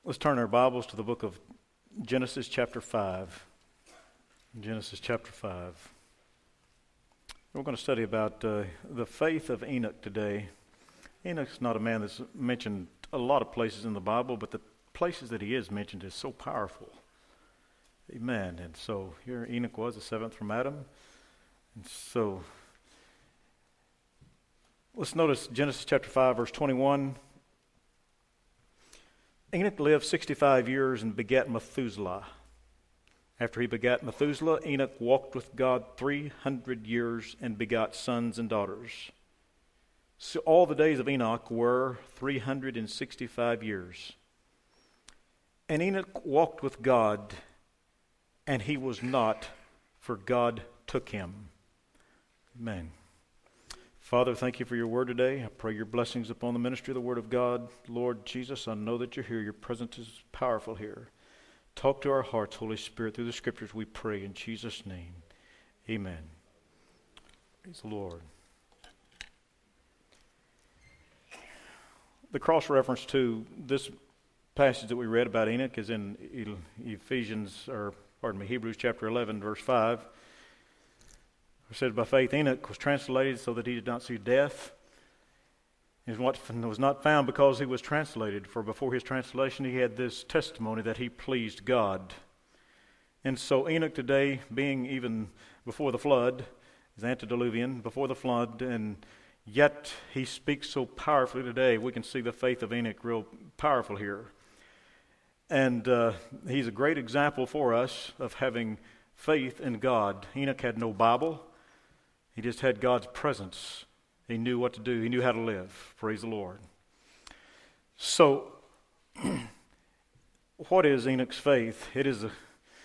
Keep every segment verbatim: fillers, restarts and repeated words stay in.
Let's turn our Bibles to the book of Genesis chapter five. Genesis chapter five. We're going to study about uh, the faith of Enoch today. Enoch's not a man that's mentioned a lot of places in the Bible, but the places that he is mentioned is so powerful. Amen. And so here Enoch was, the seventh from Adam. And so let's notice Genesis chapter five, verse twenty-one. Enoch lived sixty-five years and begat Methuselah. After he begat Methuselah, Enoch walked with God three hundred years and begot sons and daughters. So all the days of Enoch were three hundred sixty-five years. And Enoch walked with God, and he was not, for God took him. Amen. Father, thank you for your word today. I pray your blessings upon the ministry of the word of God. Lord Jesus, I know that you're here. Your presence is powerful here. Talk to our hearts, Holy Spirit, through the scriptures we pray in Jesus' name. Amen. Praise the Lord. The cross-reference to this passage that we read about Enoch is in Ephesians, or pardon me, Hebrews chapter eleven, verse five. It says, by faith Enoch was translated so that he did not see death. He was not found because he was translated, for before his translation he had this testimony that he pleased God. And so Enoch today, being even before the flood, is antediluvian, before the flood, and yet he speaks so powerfully today. We can see the faith of Enoch real powerful here. And uh, he's a great example for us of having faith in God. Enoch had no Bible. He just had God's presence. He knew what to do. He knew how to live. Praise the Lord. So, what is Enoch's faith? It is a,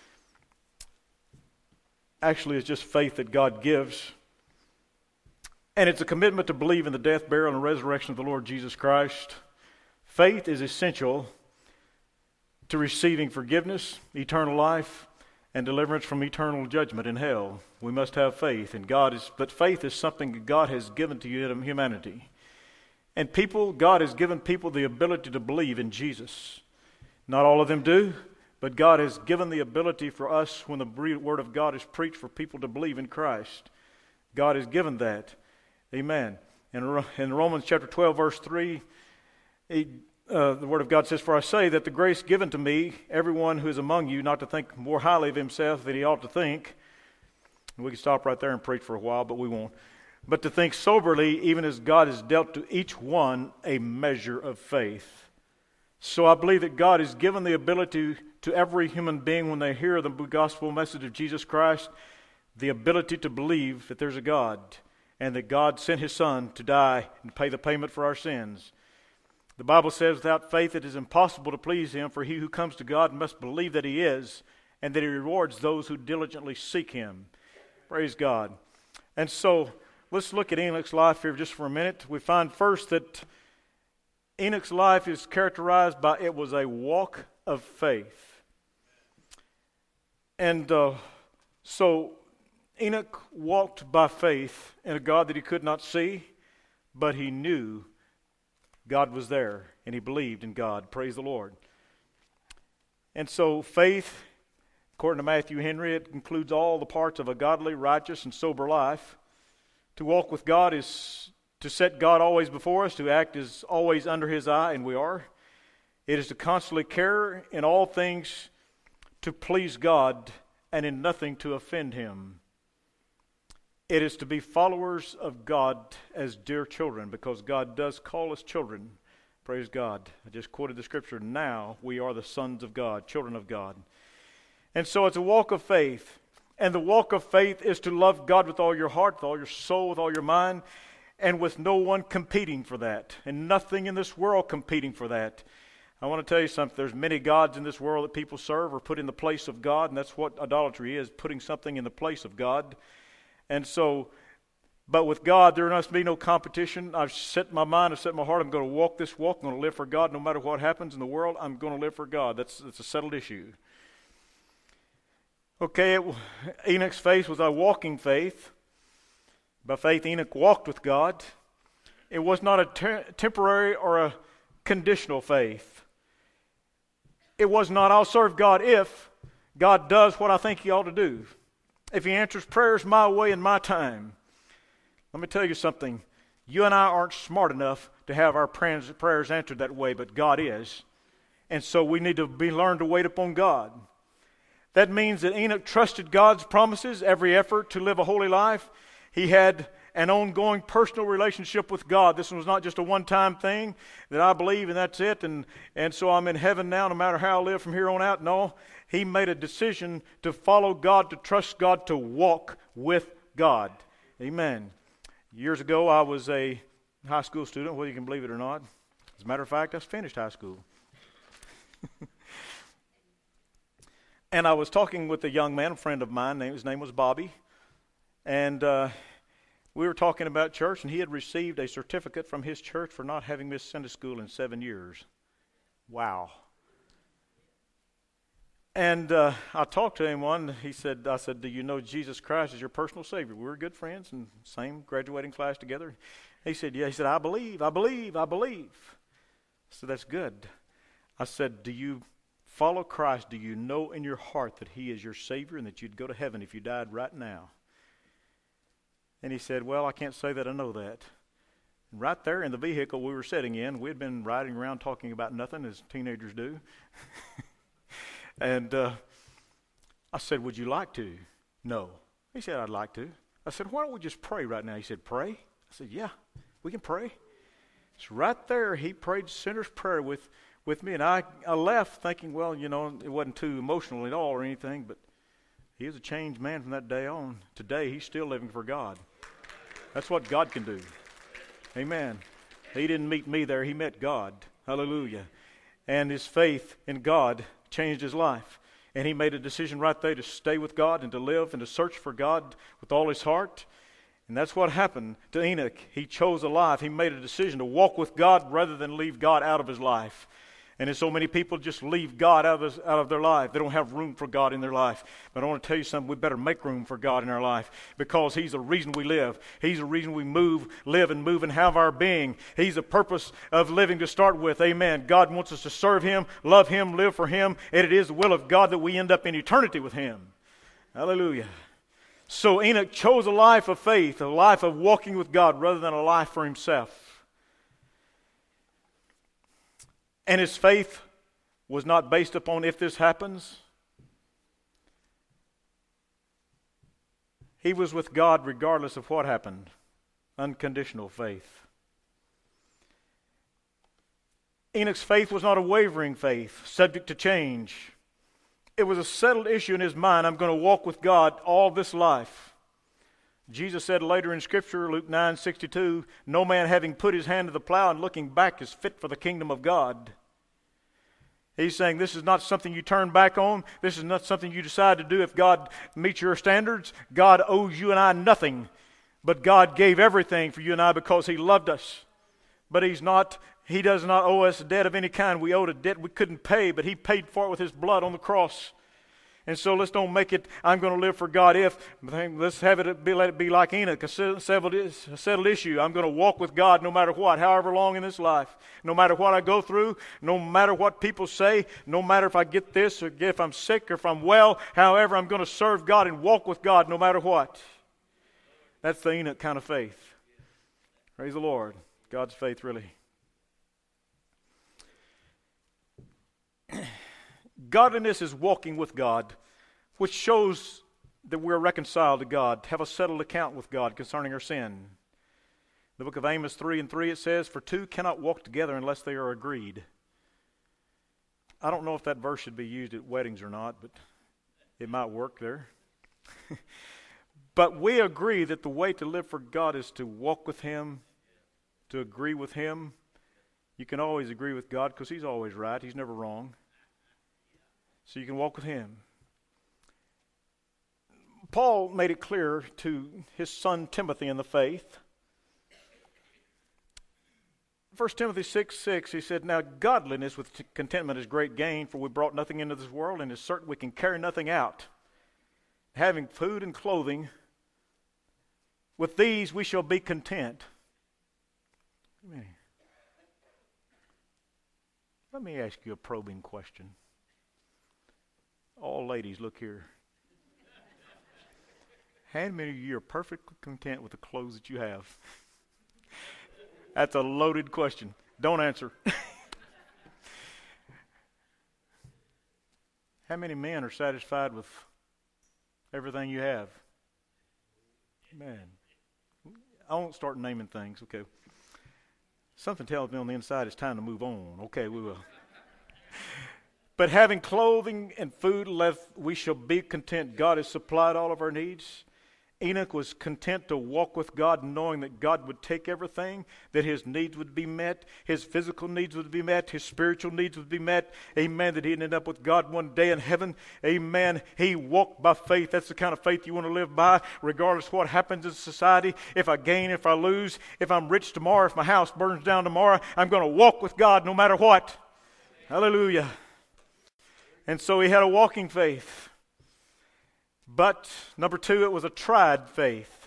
actually it's just faith that God gives. And it's a commitment to believe in the death, burial, and resurrection of the Lord Jesus Christ. Faith is essential to receiving forgiveness, eternal life, and deliverance from eternal judgment in hell. We must have faith, and God is, but faith is something that God has given to humanity. And people, God has given people the ability to believe in Jesus. Not all of them do, but God has given the ability for us, when the word of God is preached, for people to believe in Christ. God has given that. Amen. In, in Romans chapter twelve, verse three, he, Uh, the Word of God says, for I say that the grace given to me, everyone who is among you, not to think more highly of himself than he ought to think. And we can stop right there and preach for a while, but we won't. But to think soberly, even as God has dealt to each one a measure of faith. So I believe that God has given the ability to every human being, when they hear the gospel message of Jesus Christ, the ability to believe that there's a God, and that God sent his Son to die and pay the payment for our sins. The Bible says, without faith it is impossible to please him, for he who comes to God must believe that he is, and that he rewards those who diligently seek him. Praise God. And so, let's look at Enoch's life here just for a minute. We find first that Enoch's life is characterized by, it was a walk of faith. And uh, so, Enoch walked by faith in a God that he could not see, but he knew God was there, and he believed in God. Praise the Lord. And so faith, according to Matthew Henry, it includes all the parts of a godly, righteous, and sober life. To walk with God is to set God always before us, to act as always under his eye, and we are. It is to constantly care in all things to please God, and in nothing to offend him. It is to be followers of God as dear children, because God does call us children. Praise God. I just quoted the scripture. Now we are the sons of God, children of God. And so it's a walk of faith. And the walk of faith is to love God with all your heart, with all your soul, with all your mind, and with no one competing for that. And nothing in this world competing for that. I want to tell you something. There's many gods in this world that people serve or put in the place of God, and that's what idolatry is, putting something in the place of God. And so, but with God, there must be no competition. I've set my mind, I've set my heart, I'm going to walk this walk, I'm going to live for God no matter what happens in the world. I'm going to live for God. That's, that's a settled issue. Okay, it, Enoch's faith was a walking faith. By faith, Enoch walked with God. It was not a te- temporary or a conditional faith. It was not, I'll serve God if God does what I think He ought to do. If He answers prayers my way in my time. Let me tell you something. You and I aren't smart enough to have our prayers, prayers answered that way, but God is. And so we need to be learn to wait upon God. That means that Enoch trusted God's promises, every effort to live a holy life. He had an ongoing personal relationship with God. This was not just a one-time thing that I believe and that's it, and, and so I'm in heaven now no matter how I live from here on out. No, he made a decision to follow God, to trust God, to walk with God. Amen. Years ago, I was a high school student, whether you can believe it or not. As a matter of fact, I finished high school. And I was talking with a young man, a friend of mine. His name was Bobby. And uh, we were talking about church, and he had received a certificate from his church for not having missed Sunday school in seven years. Wow. And uh, I talked to him one. He said, I said, do you know Jesus Christ is your personal Savior? We were good friends and same graduating class together. He said, yeah. He said, I believe, I believe, I believe. I said, that's good. I said, do you follow Christ? Do you know in your heart that He is your Savior and that you'd go to heaven if you died right now? And he said, well, I can't say that I know that. And right there in the vehicle we were sitting in, we had been riding around talking about nothing, as teenagers do. And uh, I said, would you like to? No. He said, I'd like to. I said, why don't we just pray right now? He said, pray? I said, yeah, we can pray. So right there, he prayed sinner's prayer with, with me. And I, I left thinking, well, you know, it wasn't too emotional at all or anything, but he is a changed man from that day on. Today, he's still living for God. That's what God can do. Amen. He didn't meet me there. He met God. Hallelujah. And his faith in God changed his life. And he made a decision right there to stay with God and to live and to search for God with all his heart. And that's what happened to Enoch. He chose a life. He made a decision to walk with God rather than leave God out of his life. And there's so many people just leave God out of, his, out of their life. They don't have room for God in their life. But I want to tell you something. We better make room for God in our life because He's the reason we live. He's the reason we move, live, and move and have our being. He's the purpose of living to start with. Amen. God wants us to serve Him, love Him, live for Him. And it is the will of God that we end up in eternity with Him. Hallelujah. So Enoch chose a life of faith, a life of walking with God rather than a life for himself. And his faith was not based upon if this happens. He was with God regardless of what happened. Unconditional faith. Enoch's faith was not a wavering faith, subject to change. It was a settled issue in his mind. I'm going to walk with God all this life. Jesus said later in Scripture, Luke nine sixty-two, no man having put his hand to the plow and looking back is fit for the kingdom of God. He's saying this is not something you turn back on. This is not something you decide to do if God meets your standards. God owes you and I nothing. But God gave everything for you and I because He loved us. But He's not, He does not owe us a debt of any kind. We owed a debt we couldn't pay, but He paid for it with His blood on the cross. And so let's don't make it, I'm going to live for God if. Let's have it be, let it be like Enoch, a settled, a settled issue. I'm going to walk with God no matter what, however long in this life. No matter what I go through, no matter what people say, no matter if I get this or if I'm sick or if I'm well, however, I'm going to serve God and walk with God no matter what. That's the Enoch kind of faith. Praise the Lord. God's faith, really. Godliness is walking with God, which shows that we're reconciled to God, have a settled account with God concerning our sin. In the book of Amos three and three, it says, for two cannot walk together unless they are agreed. I don't know if that verse should be used at weddings or not, but it might work there. But we agree that the way to live for God is to walk with Him, to agree with Him. You can always agree with God because He's always right. He's never wrong. So you can walk with Him. Paul made it clear to his son Timothy in the faith. First Timothy six six, he said, now godliness with contentment is great gain, for we brought nothing into this world, and it's certain we can carry nothing out. Having food and clothing, with these we shall be content. Let me ask you a probing question. all ladies, look here. How many of you are perfectly content with the clothes that you have? That's a loaded question. Don't answer. How many men are satisfied with everything you have? Man, I won't start naming things, okay. Something tells me on the inside it's time to move on. Okay, we will. But having clothing and food left, we shall be content. God has supplied all of our needs. Enoch was content to walk with God, knowing that God would take everything, that his needs would be met, his physical needs would be met, his spiritual needs would be met. Amen. That he'd end up with God one day in heaven. Amen. He walked by faith. That's the kind of faith you want to live by, regardless of what happens in society. If I gain, if I lose, if I'm rich tomorrow, if my house burns down tomorrow, I'm going to walk with God no matter what. Hallelujah. And so he had a walking faith. But, number two, it was a tried faith.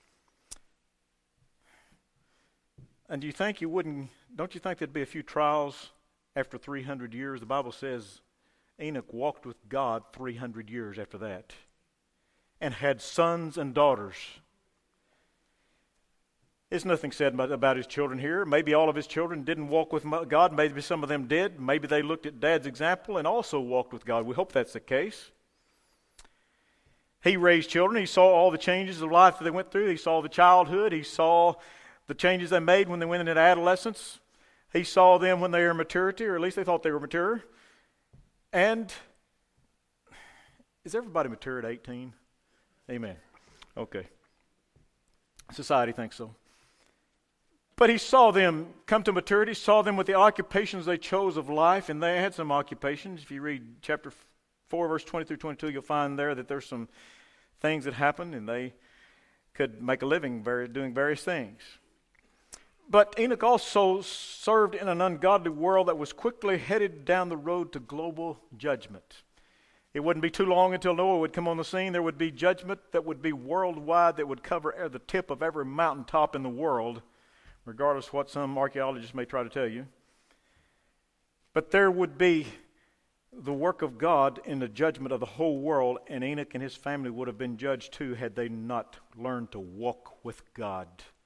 And do you think you wouldn't, don't you think there'd be a few trials after three hundred years? The Bible says Enoch walked with God three hundred years after that and had sons and daughters. There's nothing said about, about his children here. Maybe all of his children didn't walk with God. Maybe some of them did. Maybe they looked at Dad's example and also walked with God. We hope that's the case. He raised children. He saw all the changes of life that they went through. He saw the childhood. He saw the changes they made when they went into adolescence. He saw them when they were in maturity, or at least they thought they were mature. And is everybody mature at eighteen? Amen. Okay. Society thinks so. But he saw them come to maturity, saw them with the occupations they chose of life, and they had some occupations. If you read chapter four, verse twenty through twenty-two, you'll find there that there's some things that happened, and they could make a living very, doing various things. But Enoch also served in an ungodly world that was quickly headed down the road to global judgment. It wouldn't be too long until Noah would come on the scene. There would be judgment that would be worldwide, that would cover the tip of every mountaintop in the world, regardless of what some archaeologists may try to tell you. But there would be the work of God in the judgment of the whole world, and Enoch and his family would have been judged too had they not learned to walk with God.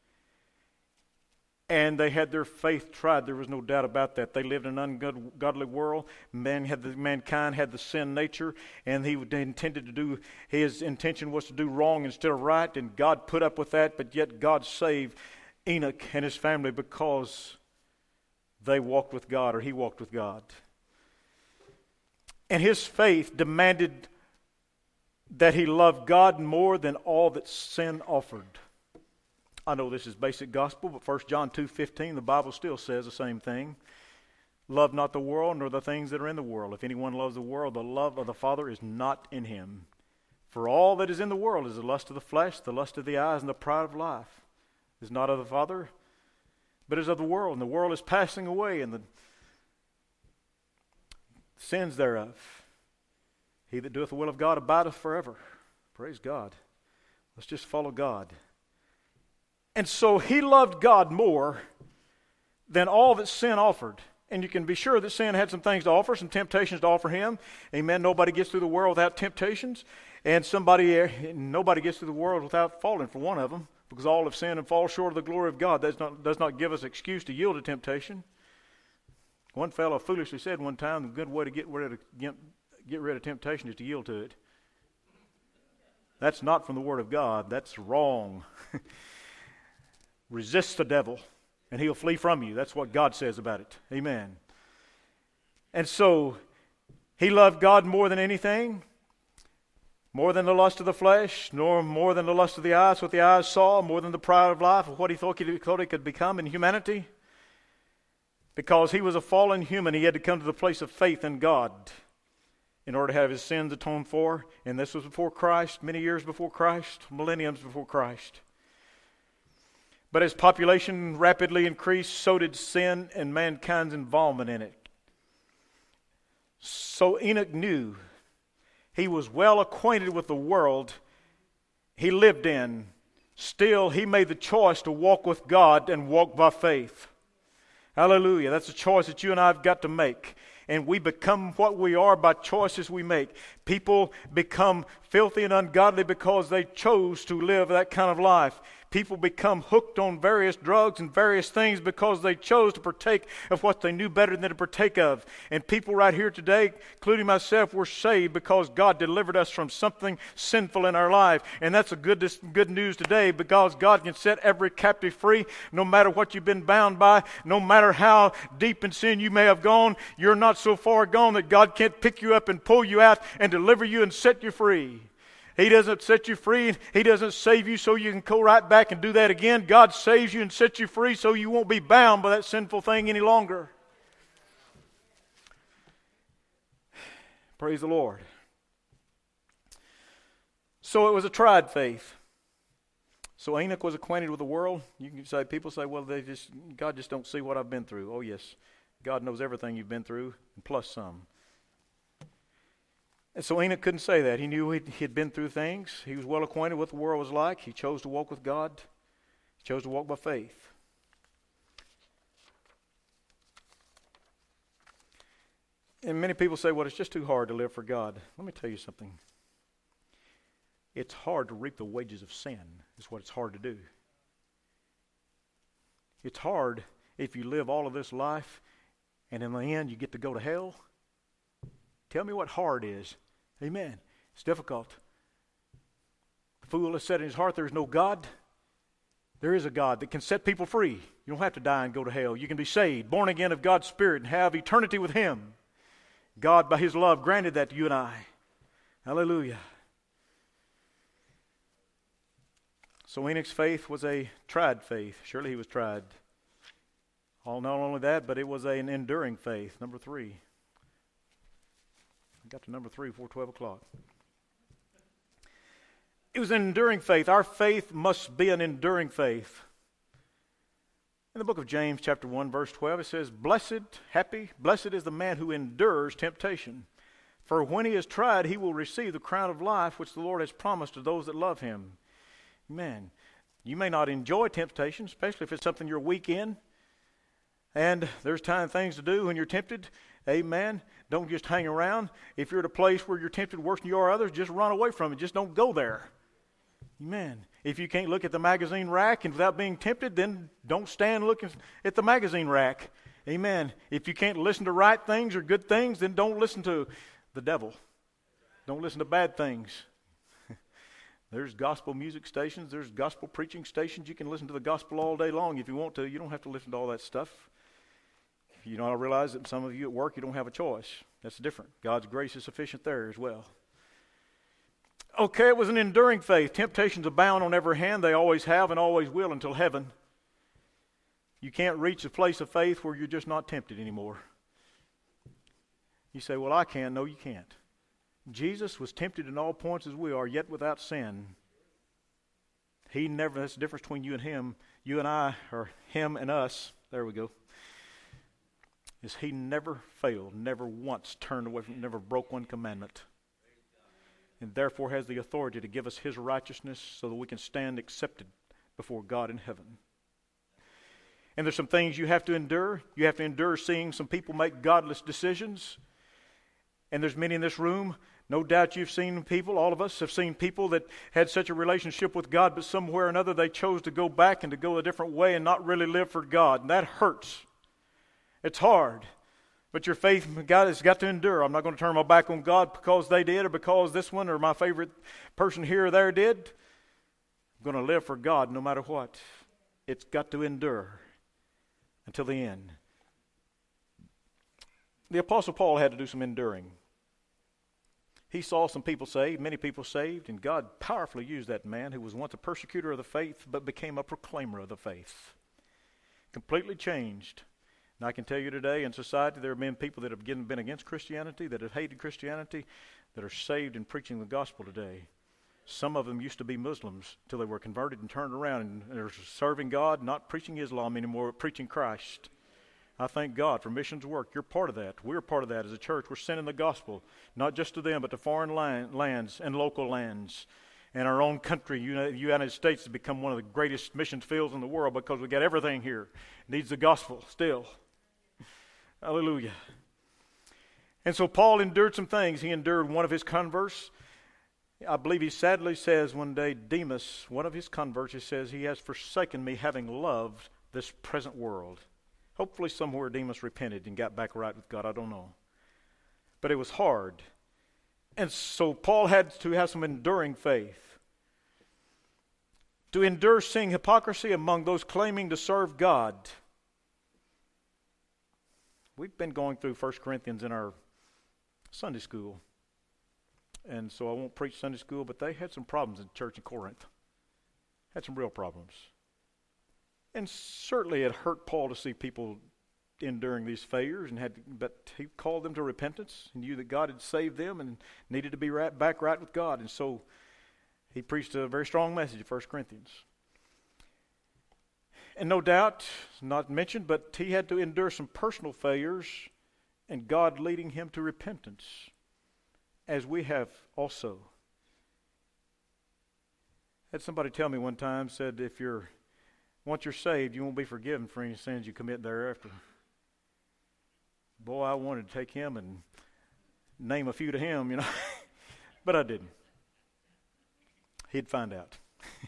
And they had their faith tried. There was no doubt about that. They lived in an ungodly world. Man had the, mankind had the sin nature, and he intended to do, his intention was to do wrong instead of right, and God put up with that, but yet God saved Enoch and his family because they walked with God, or he walked with God. And his faith demanded that he loved God more than all that sin offered. I know this is basic gospel, but First John two fifteen, the Bible still says the same thing. Love not the world, nor the things that are in the world. If anyone loves the world, the love of the Father is not in him. For all that is in the world is the lust of the flesh, the lust of the eyes, and the pride of life. Is not of the Father, but is of the world. And the world is passing away, and the sins thereof. He that doeth the will of God abideth forever. Praise God. Let's just follow God. And so he loved God more than all that sin offered. And you can be sure that sin had some things to offer, some temptations to offer him. Amen. Nobody gets through the world without temptations. And somebody, nobody gets through the world without falling for one of them. Because all have sinned and fall short of the glory of God. That does not, does not give us excuse to yield to temptation. One fellow foolishly said one time, the good way to get rid of, get, get rid of temptation is to yield to it. That's not from the Word of God. That's wrong. Resist the devil, and he'll flee from you. That's what God says about it. Amen. And so, he loved God more than anything, more than the lust of the flesh, nor more than the lust of the eyes, what the eyes saw, more than the pride of life, what he thought he, thought he could become in humanity. Because he was a fallen human, he had to come to the place of faith in God in order to have his sins atoned for. And this was before Christ, many years before Christ, millenniums before Christ. But as population rapidly increased, so did sin and mankind's involvement in it. So Enoch knew he was well acquainted with the world he lived in. Still, he made the choice to walk with God and walk by faith. Hallelujah. That's a choice that you and I have got to make. And we become what we are by choices we make. People become filthy and ungodly because they chose to live that kind of life. People become hooked on various drugs and various things because they chose to partake of what they knew better than to partake of. And people right here today, including myself, were saved because God delivered us from something sinful in our life. And that's a good, good news today, because God can set every captive free no matter what you've been bound by, no matter how deep in sin you may have gone. You're not so far gone that God can't pick you up and pull you out and deliver you and set you free. He doesn't set you free. He doesn't save you so you can go right back and do that again. God saves you and sets you free so you won't be bound by that sinful thing any longer. Praise the Lord. So it was a tried faith. So Enoch was acquainted with the world. You can say, people say, well, they just God just don't see what I've been through. Oh yes, God knows everything you've been through, and plus some. And so Enoch couldn't say that. He knew he had been through things. He was well acquainted with what the world was like. He chose to walk with God. He chose to walk by faith. And many people say, well, it's just too hard to live for God. Let me tell you something. It's hard to reap the wages of sin, is what it's hard to do. It's hard if you live all of this life and in the end you get to go to hell. Tell me what hard is. Amen. It's difficult. The fool has said in his heart there is no God. There is a God that can set people free. You don't have to die and go to hell. You can be saved, born again of God's Spirit, and have eternity with Him. God, by His love, granted that to you and I. Hallelujah. So Enoch's faith was a tried faith. Surely he was tried. All, not only that, but it was an enduring faith. Number three. I got to number three before twelve o'clock. It was an enduring faith. Our faith must be an enduring faith. In the book of James, chapter one, verse twelve, it says, Blessed, happy, blessed is the man who endures temptation. For when he is tried, he will receive the crown of life which the Lord has promised to those that love Him. Amen. You may not enjoy temptation, especially if it's something you're weak in. And there's time things to do when you're tempted. Amen. Don't just hang around. If you're at a place where you're tempted worse than you are others, just run away from it. Just don't go there. Amen. If you can't look at the magazine rack and without being tempted, then don't stand looking at the magazine rack. Amen. If you can't listen to right things or good things, then don't listen to the devil. Don't listen to bad things. There's gospel music stations. There's gospel preaching stations. You can listen to the gospel all day long if you want to. You don't have to listen to all that stuff. You know, I realize that some of you at work, you don't have a choice. That's different. God's grace is sufficient there as well. Okay, it was an enduring faith. Temptations abound on every hand. They always have and always will until heaven. You can't reach a place of faith where you're just not tempted anymore. You say, well, I can. No, you can't. Jesus was tempted in all points as we are, yet without sin. He never, that's the difference between you and Him. You and I, or Him and us, there we go, is He never failed, never once turned away from, never broke one commandment. And therefore has the authority to give us His righteousness so that we can stand accepted before God in heaven. And there's some things you have to endure. You have to endure seeing some people make godless decisions. And there's many in this room. No doubt you've seen people, all of us have seen people that had such a relationship with God, but somewhere or another they chose to go back and to go a different way and not really live for God. And that hurts. It's hard. But your faith in God has got to endure. I'm not going to turn my back on God because they did or because this one or my favorite person here or there did. I'm going to live for God no matter what. It's got to endure until the end. The Apostle Paul had to do some enduring. He saw some people saved, many people saved, and God powerfully used that man who was once a persecutor of the faith but became a proclaimer of the faith. Completely changed. And I can tell you today in society there have been people that have been against Christianity, that have hated Christianity, that are saved and preaching the gospel today. Some of them used to be Muslims until they were converted and turned around and they're serving God, not preaching Islam anymore, but preaching Christ. I thank God for missions work. You're part of that. We're part of that as a church. We're sending the gospel, not just to them, but to foreign land, lands and local lands. And our own country, the United States, has become one of the greatest missions fields in the world because we got everything here. It needs the gospel still. Hallelujah. And so Paul endured some things. He endured one of his converts. I believe he sadly says one day, Demas, one of his converts, he says, he has forsaken me, having loved this present world. Hopefully somewhere Demas repented and got back right with God. I don't know. But it was hard. And so Paul had to have some enduring faith. To endure seeing hypocrisy among those claiming to serve God. We've been going through First Corinthians in our Sunday school. And so I won't preach Sunday school, but they had some problems in the church in Corinth. Had some real problems. And certainly it hurt Paul to see people enduring these failures, and had, but he called them to repentance. He knew that God had saved them and needed to be right, back right with God. And so he preached a very strong message in First Corinthians. And no doubt, not mentioned, but he had to endure some personal failures and God leading him to repentance, as we have also. Had somebody tell me one time, said, if you're, once you're saved, you won't be forgiven for any sins you commit thereafter. Boy, I wanted to take him and name a few to him, you know, but I didn't. He'd find out.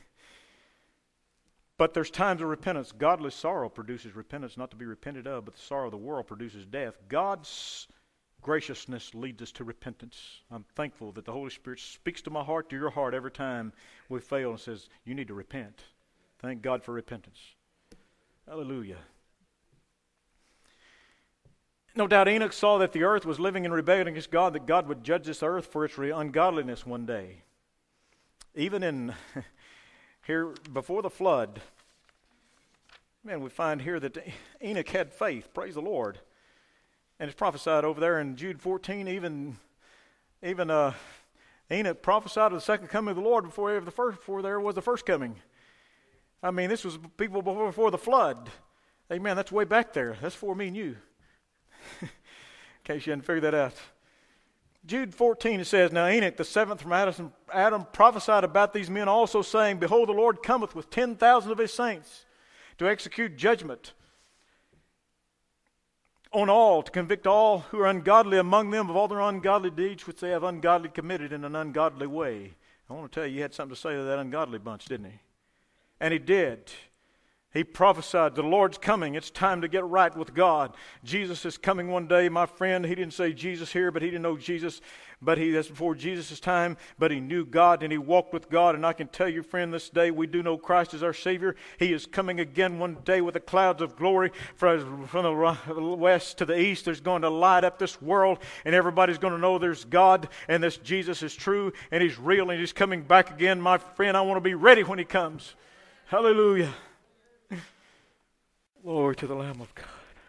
But there's times of repentance. Godly sorrow produces repentance, not to be repented of, but the sorrow of the world produces death. God's graciousness leads us to repentance. I'm thankful that the Holy Spirit speaks to my heart, to your heart, every time we fail and says, you need to repent. Thank God for repentance. Hallelujah. No doubt Enoch saw that the earth was living in rebellion against God, that God would judge this earth for its ungodliness one day. Even in here before the flood, man, we find here that Enoch had faith. Praise the Lord. And it's prophesied over there in Jude fourteen, even even uh, Enoch prophesied of the second coming of the Lord before, ever the first, before there was the first coming. I mean, this was people before, before the flood. Amen, that's way back there. That's for me and you. In case you hadn't figured that out. Jude fourteen, it says, Now Enoch, the seventh from Adam, Adam, prophesied about these men also, saying, Behold, the Lord cometh with ten thousand of his saints to execute judgment on all, to convict all who are ungodly among them of all their ungodly deeds which they have ungodly committed in an ungodly way. I want to tell you, he had something to say to that ungodly bunch, didn't he? And he did. He prophesied, the Lord's coming. It's time to get right with God. Jesus is coming one day, my friend. He didn't say Jesus here, but he didn't know Jesus. But he, that's before Jesus' time. But he knew God and he walked with God. And I can tell you, friend, this day we do know Christ is our Savior. He is coming again one day with the clouds of glory from, from the west to the east. There's going to light up this world. And everybody's going to know there's God. And this Jesus is true. And he's real. And he's coming back again. My friend, I want to be ready when he comes. Hallelujah. Glory to the Lamb of God.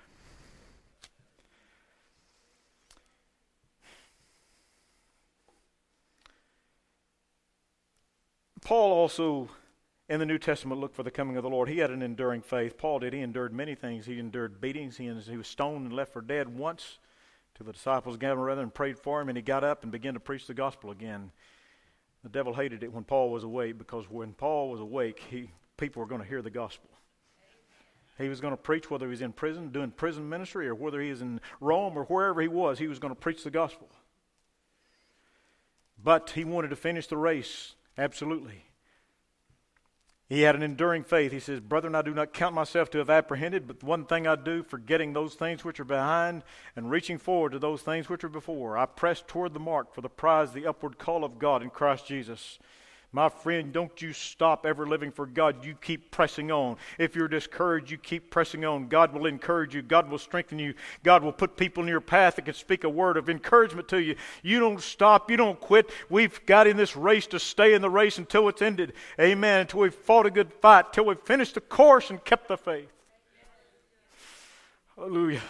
Paul also, in the New Testament, looked for the coming of the Lord. He had an enduring faith. Paul did. He endured many things. He endured beatings. He, he was stoned and left for dead once, till the disciples gathered around and prayed for him, and he got up and began to preach the gospel again. The devil hated it when Paul was awake, because when Paul was awake, he, people were going to hear the gospel. He was going to preach whether he was in prison, doing prison ministry, or whether he was in Rome or wherever he was. He was going to preach the gospel. But he wanted to finish the race, absolutely. He had an enduring faith. He says, Brethren, I do not count myself to have apprehended, but one thing I do, forgetting those things which are behind and reaching forward to those things which are before, I press toward the mark for the prize, the upward call of God in Christ Jesus. My friend, don't you stop ever living for God. You keep pressing on. If you're discouraged, you keep pressing on. God will encourage you. God will strengthen you. God will put people in your path that can speak a word of encouragement to you. You don't stop. You don't quit. We've got in this race to stay in the race until it's ended. Amen. Until we've fought a good fight. Until we've finished the course and kept the faith. Hallelujah.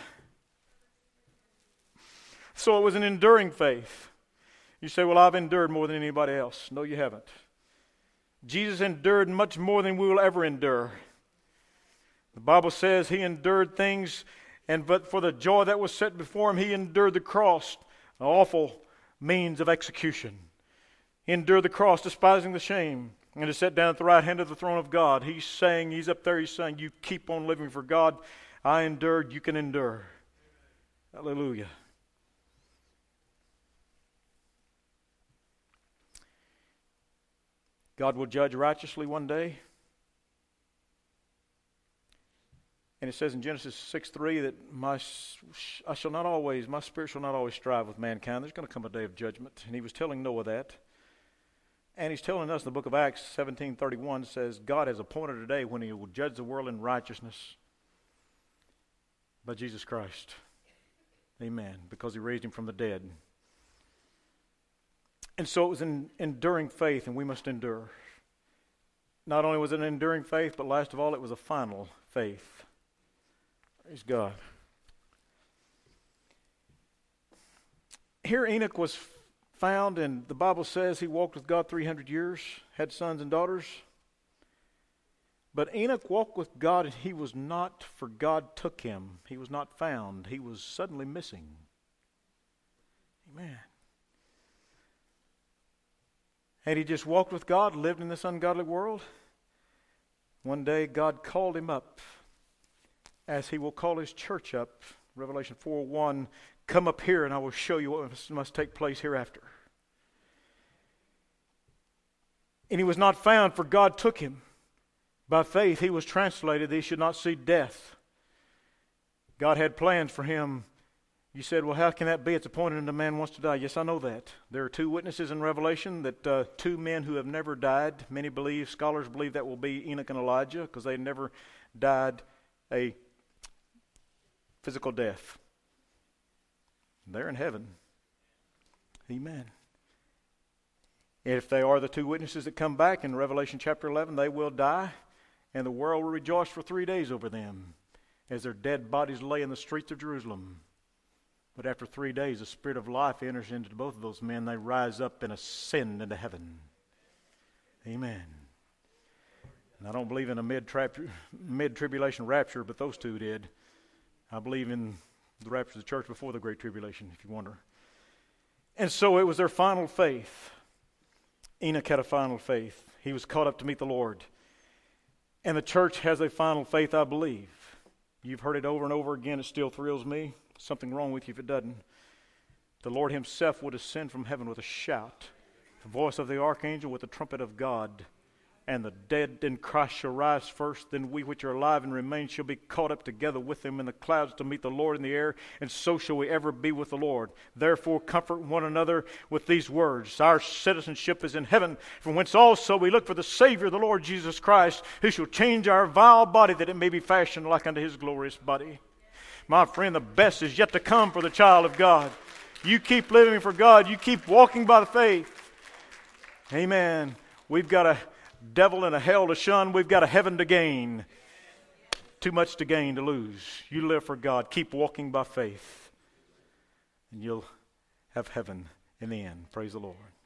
So it was an enduring faith. You say, well, I've endured more than anybody else. No, you haven't. Jesus endured much more than we will ever endure. The Bible says he endured things, and but for the joy that was set before him, he endured the cross, an awful means of execution. He endured the cross, despising the shame, and is set down at the right hand of the throne of God. He's saying, he's up there, he's saying, you keep on living for God. I endured, you can endure. Hallelujah. God will judge righteously one day. And it says in Genesis six three that my I shall not always, my spirit shall not always strive with mankind. There's going to come a day of judgment. And he was telling Noah that. And he's telling us in the book of Acts seventeen thirty-one says, God has appointed a day when he will judge the world in righteousness by Jesus Christ. Amen. Because he raised him from the dead. And so it was an enduring faith, and we must endure. Not only was it an enduring faith, but last of all, it was a final faith. Praise God. Here Enoch was found, and the Bible says he walked with God three hundred years, had sons and daughters. But Enoch walked with God, and he was not, for God took him. He was not found. He was suddenly missing. Amen. Had he just walked with God, lived in this ungodly world? One day God called him up, as he will call his church up. Revelation four one, come up here and I will show you what must take place hereafter. And he was not found, for God took him. By faith he was translated that he should not see death. God had plans for him. You said, well, how can that be? It's appointed unto man wants to die. Yes, I know that. There are two witnesses in Revelation that uh, two men who have never died. Many believe, scholars believe that will be Enoch and Elijah, because they never died a physical death. They're in heaven. Amen. If they are the two witnesses that come back in Revelation chapter eleven, they will die, and the world will rejoice for three days over them as their dead bodies lay in the streets of Jerusalem. But after three days, the Spirit of life enters into both of those men. They rise up and ascend into heaven. Amen. And I don't believe in a mid-tribulation rapture, but those two did. I believe in the rapture of the church before the Great Tribulation, if you wonder. And so it was their final faith. Enoch had a final faith. He was caught up to meet the Lord. And the church has a final faith, I believe. You've heard it over and over again. It still thrills me. Something wrong with you if it doesn't. The Lord himself would ascend from heaven with a shout, the voice of the archangel with the trumpet of God. And the dead in Christ shall rise first. Then we which are alive and remain shall be caught up together with them in the clouds to meet the Lord in the air. And so shall we ever be with the Lord. Therefore comfort one another with these words. Our citizenship is in heaven, from whence also we look for the Savior, the Lord Jesus Christ, who shall change our vile body, that it may be fashioned like unto his glorious body. My friend, the best is yet to come for the child of God. You keep living for God. You keep walking by the faith. Amen. We've got a devil and a hell to shun. We've got a heaven to gain. Too much to gain to lose. You live for God. Keep walking by faith. And you'll have heaven in the end. Praise the Lord.